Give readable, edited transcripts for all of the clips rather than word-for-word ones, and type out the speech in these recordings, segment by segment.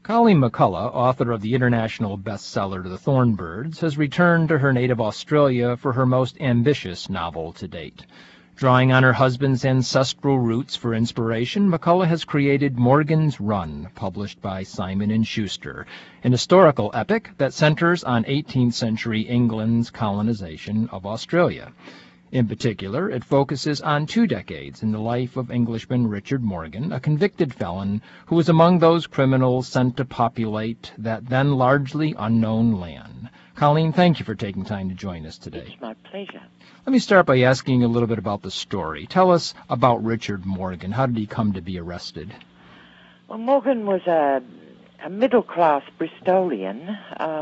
Colleen McCullough, author of the international bestseller The Thornbirds, has returned to her native Australia for her most ambitious novel to date. Drawing on her husband's ancestral roots for inspiration, McCullough has created Morgan's Run, published by Simon & Schuster, an historical epic that centers on 18th century England's colonization of Australia. In particular, it focuses on 2 decades in the life of Englishman Richard Morgan, a convicted felon who was among those criminals sent to populate that then largely unknown land. Colleen, thank you for taking time to join us today. It's my pleasure. Let me start by asking you a little bit about the story. Tell us about Richard Morgan. How did he come to be arrested? Well, Morgan was a middle-class Bristolian,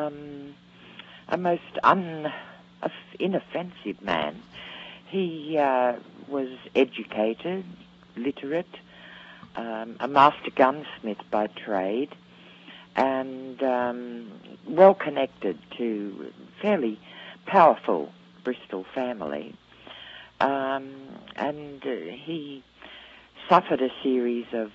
a most inoffensive man. He was educated, literate, a master gunsmith by trade, and well connected to fairly powerful Bristol family. And he suffered a series of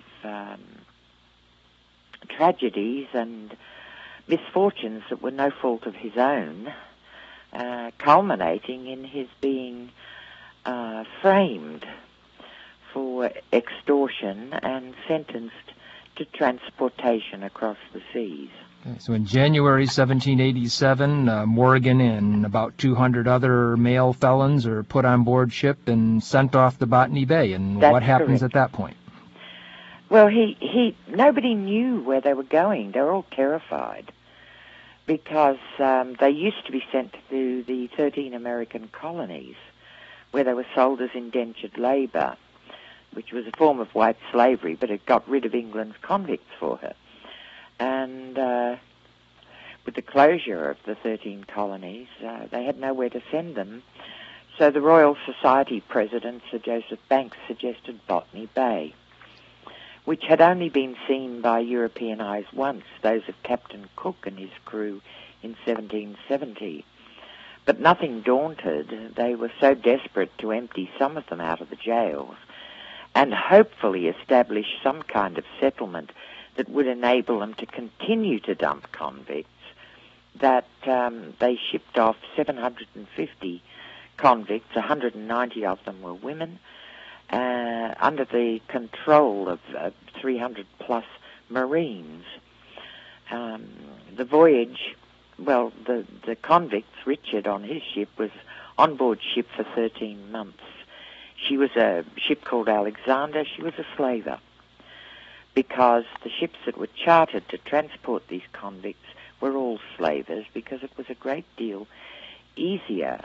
tragedies and misfortunes that were no fault of his own, culminating in his being framed for extortion and sentenced to transportation across the seas. Okay, so in January 1787, Morgan and about 200 other male felons are put on board ship and sent off to Botany Bay. And That's what happens correct. at that point? Well, nobody knew where they were going. They were all terrified because they used to be sent to the 13 American colonies where they were sold as indentured labor, which was a form of white slavery, but it got rid of England's convicts for her. And with the closure of the 13 colonies, they had nowhere to send them. So the Royal Society president, Sir Joseph Banks, suggested Botany Bay, which had only been seen by European eyes once, those of Captain Cook and his crew in 1770. But nothing daunted, they were so desperate to empty some of them out of the jails and hopefully establish some kind of settlement that would enable them to continue to dump convicts, that they shipped off 750 convicts, 190 of them were women, under the control of 300-plus Marines. The voyage, well, the convicts, Richard on his ship, was on board ship for 13 months. She was a ship called Alexander. She was a slaver, because the ships that were chartered to transport these convicts were all slavers, because it was a great deal easier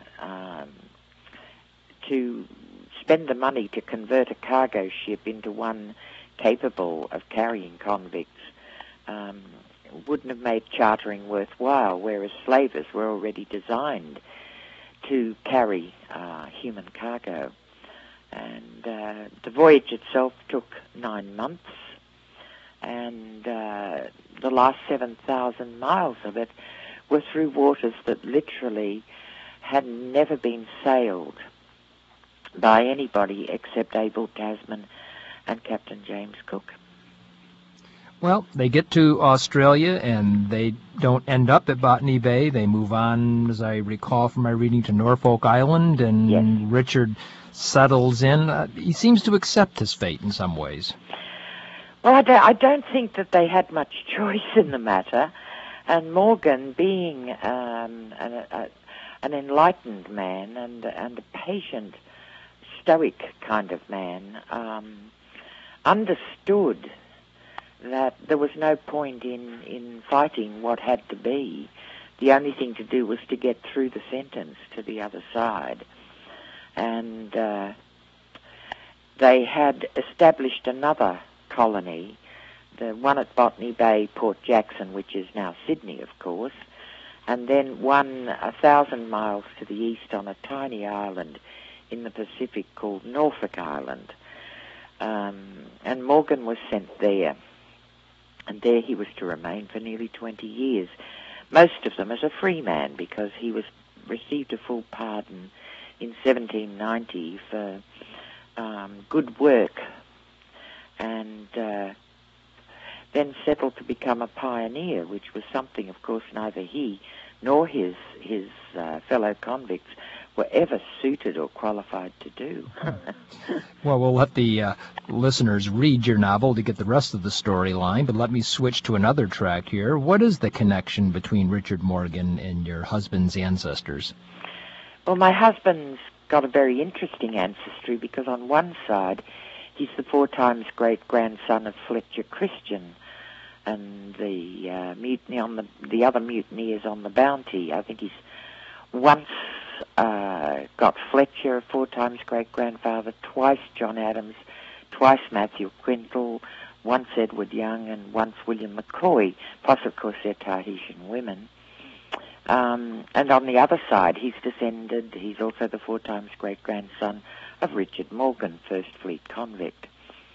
to spend the money to convert a cargo ship into one capable of carrying convicts. Wouldn't have made chartering worthwhile, whereas slavers were already designed to carry human cargo. And the voyage itself took 9 months, and the last 7,000 miles of it were through waters that literally had never been sailed by anybody except Abel Tasman and Captain James Cook. Well, they get to Australia, and they don't end up at Botany Bay. They move on, as I recall from my reading, to Norfolk Island, and Yes. Richard settles in. He seems to accept his fate in some ways. Well, I don't think that they had much choice in the matter, and Morgan, being an enlightened man and a patient, stoic kind of man, understood that there was no point in fighting what had to be. The only thing to do was to get through the sentence to the other side. And they had established another colony, the one at Botany Bay, Port Jackson, which is now Sydney, of course, and then one 1,000 miles to the east on a tiny island in the Pacific called Norfolk Island. And Morgan was sent there. And there he was to remain for nearly 20 years, most of them as a free man, because he received a full pardon in 1790 for good work. And then settled to become a pioneer, which was something, of course, neither he nor his fellow convicts were ever suited or qualified to do. Well, we'll let the listeners read your novel to get the rest of the storyline, but let me switch to another track here. What is the connection between Richard Morgan and your husband's ancestors? Well, my husband's got a very interesting ancestry because on one side, he's the 4 times great-grandson of Fletcher Christian, and the mutiny on the other mutineers on the Bounty. I think he's once got Fletcher, 4 times great-grandfather, twice John Adams, twice Matthew Quintal, once Edward Young, and once William McCoy, plus, of course, their Tahitian women. And on the other side, he's also the 4 times great-grandson of Richard Morgan, 1st Fleet convict.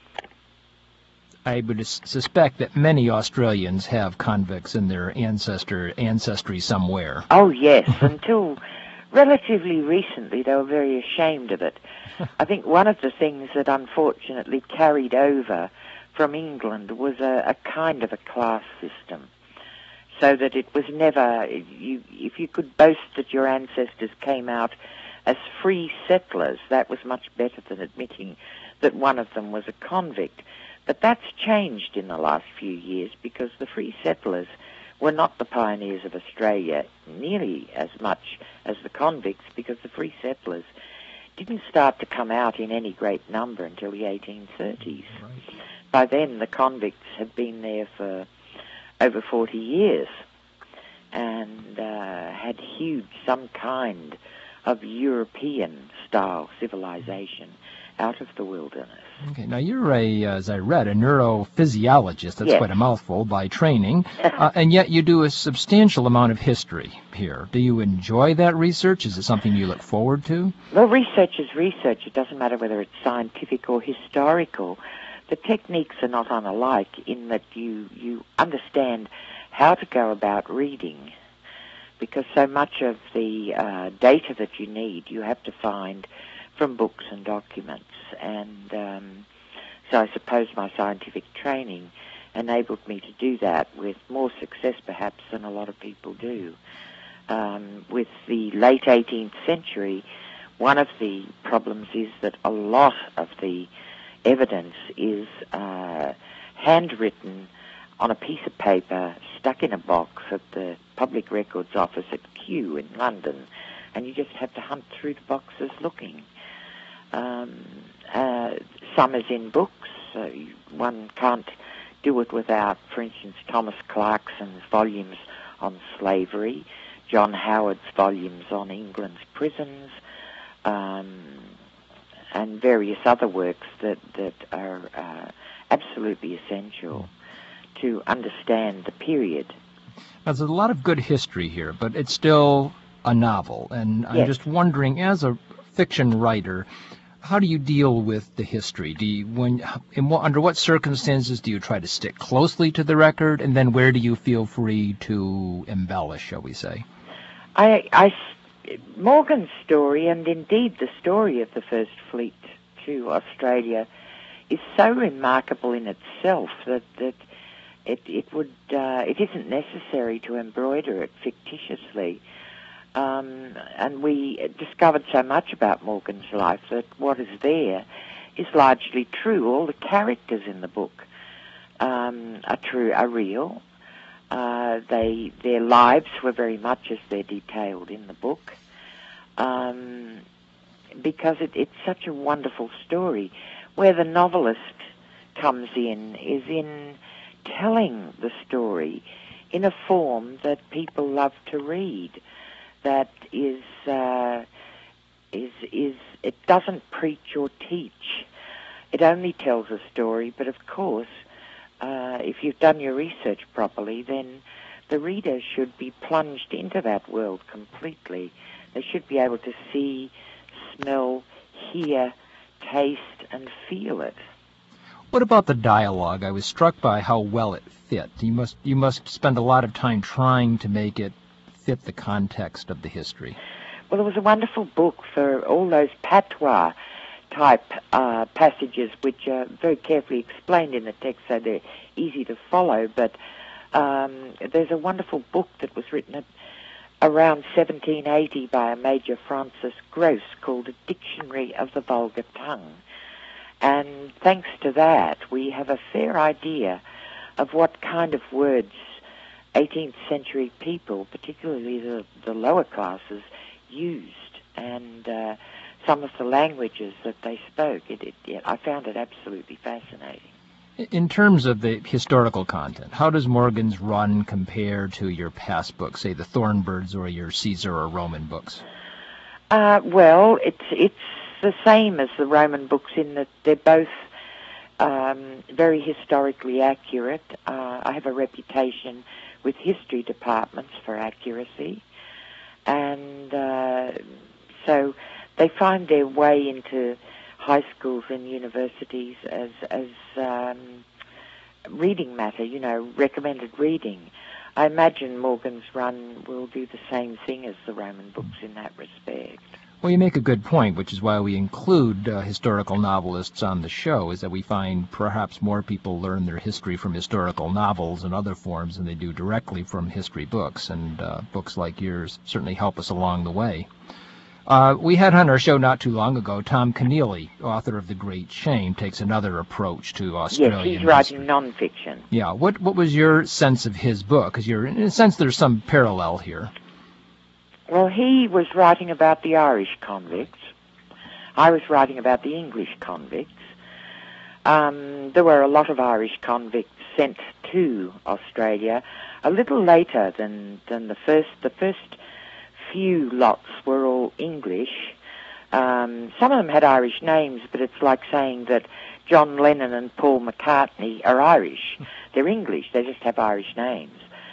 I would suspect that many Australians have convicts in their ancestry somewhere. Oh, yes. Until relatively recently, they were very ashamed of it. I think one of the things that unfortunately carried over from England was a kind of a class system, so that it was never, if you could boast that your ancestors came out as free settlers, that was much better than admitting that one of them was a convict. But that's changed in the last few years because the free settlers were not the pioneers of Australia nearly as much as the convicts, because the free settlers didn't start to come out in any great number until the 1830s. Right. By then, the convicts had been there for over 40 years and had hewed some kind of European-style civilization out of the wilderness. Okay, now you're as I read, a neurophysiologist. That's yes. Quite a mouthful by training, and yet you do a substantial amount of history here. Do you enjoy that research? Is it something you look forward to? Well, research is research. It doesn't matter whether it's scientific or historical. The techniques are not unlike in that you understand how to go about reading, because so much of the data that you need you have to find from books and documents. And so I suppose my scientific training enabled me to do that with more success perhaps than a lot of people do. With the late 18th century, one of the problems is that a lot of the evidence is handwritten on a piece of paper stuck in a box at the Public Records Office at Kew in London, and you just have to hunt through the boxes looking. Some is in books. One can't do it without, for instance, Thomas Clarkson's volumes on slavery, John Howard's volumes on England's prisons, and various other works that are absolutely essential to understand the period. Now, there's a lot of good history here, but it's still a novel, and I'm just wondering, as a fiction writer, how do you deal with the history? Under what circumstances do you try to stick closely to the record, and then where do you feel free to embellish, shall we say? Morgan's story, and indeed the story of the First Fleet to Australia, is so remarkable in itself that it isn't necessary to embroider it fictitiously. And we discovered so much about Morgan's life that what is there is largely true. All the characters in the book are real. Their lives were very much as they're detailed in the book, because it's such a wonderful story. Where the novelist comes in is in telling the story in a form that people love to read. That is it doesn't preach or teach. It only tells a story, but of course, if you've done your research properly, then the reader should be plunged into that world completely. They should be able to see, smell, hear, taste, and feel it. What about the dialogue? I was struck by how well it fit. You must spend a lot of time trying to make it fit the context of the history. Well, it was a wonderful book for all those patois type passages which are very carefully explained in the text so they're easy to follow, but there's a wonderful book that was written around 1780 by a Major Francis Grose called A Dictionary of the Vulgar Tongue. And thanks to that, we have a fair idea of what kind of words 18th century people, particularly the lower classes, used, and some of the languages that they spoke. I found it absolutely fascinating. In terms of the historical content, how does Morgan's Run compare to your past books, say the Thornbirds or your Caesar or Roman books? Well, it's the same as the Roman books in that they're both very historically accurate. I have a reputation with history departments for accuracy, and so they find their way into high schools and universities as reading matter, recommended reading. I imagine Morgan's Run will do the same thing as the Roman books in that respect. Well, you make a good point, which is why we include historical novelists on the show, is that we find perhaps more people learn their history from historical novels and other forms than they do directly from history books, and books like yours certainly help us along the way. We had on our show not too long ago, Tom Keneally, author of The Great Shame, takes another approach to Australian history. Yes, he's writing nonfiction. Yeah, what was your sense of his book? Because in a sense there's some parallel here. Well, he was writing about the Irish convicts. I was writing about the English convicts. There were a lot of Irish convicts sent to Australia a little later than the first. The first few lots were all English. Some of them had Irish names, but it's like saying that John Lennon and Paul McCartney are Irish. They're English. They just have Irish names.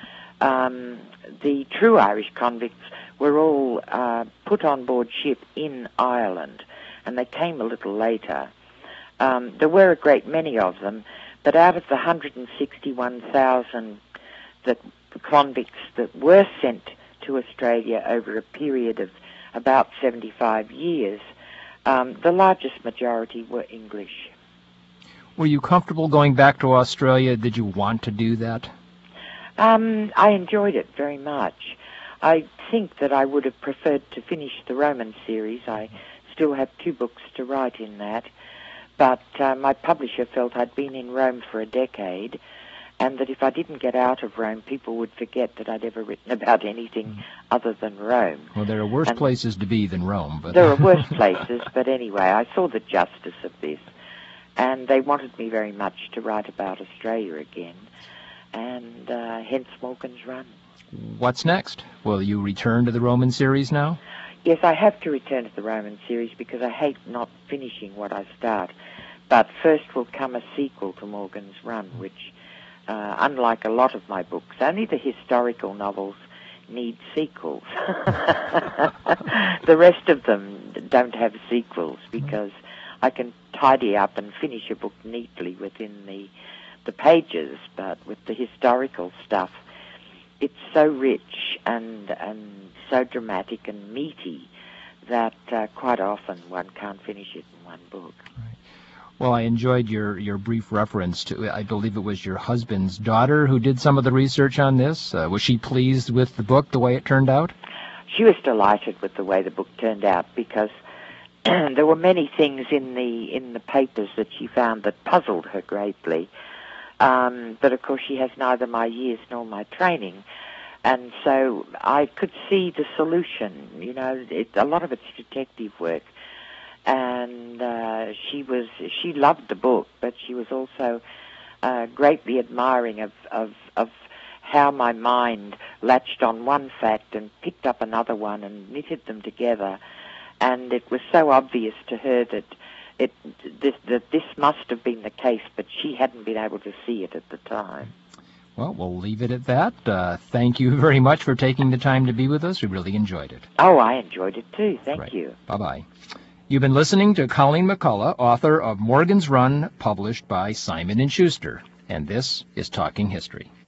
The true Irish convicts were all put on board ship in Ireland, and they came a little later. There were a great many of them, but out of the 161,000 convicts that were sent to Australia over a period of about 75 years, the largest majority were English. Were you comfortable going back to Australia? Did you want to do that? I enjoyed it very much. I think that I would have preferred to finish the Roman series. I still have 2 books to write in that, but my publisher felt I'd been in Rome for a decade, and that if I didn't get out of Rome, people would forget that I'd ever written about anything other than Rome. Well, there are worse places to be than Rome. But there are worse places, but anyway, I saw the justice of this, and they wanted me very much to write about Australia again, and hence Morgan's Run. What's next? Will you return to the Roman series now? Yes, I have to return to the Roman series because I hate not finishing what I start. But first will come a sequel to Morgan's Run, which, unlike a lot of my books, only the historical novels need sequels. The rest of them don't have sequels because I can tidy up and finish a book neatly within the pages, but with the historical stuff, it's so rich and so dramatic and meaty that quite often one can't finish it in one book. Right. Well, I enjoyed your brief reference to, I believe it was your husband's daughter who did some of the research on this. Was she pleased with the book, the way it turned out? She was delighted with the way the book turned out because there were many things in the papers that she found that puzzled her greatly. But of course she has neither my years nor my training, and so I could see the solution. A lot of it's detective work, and she loved the book, but she was also greatly admiring of how my mind latched on one fact and picked up another one and knitted them together, and it was so obvious to her that this must have been the case, but she hadn't been able to see it at the time. Well, we'll leave it at that. Thank you very much for taking the time to be with us. We really enjoyed it. Oh, I enjoyed it too. Thank you. Bye-bye. You've been listening to Colleen McCullough, author of Morgan's Run, published by Simon & Schuster. And this is Talking History.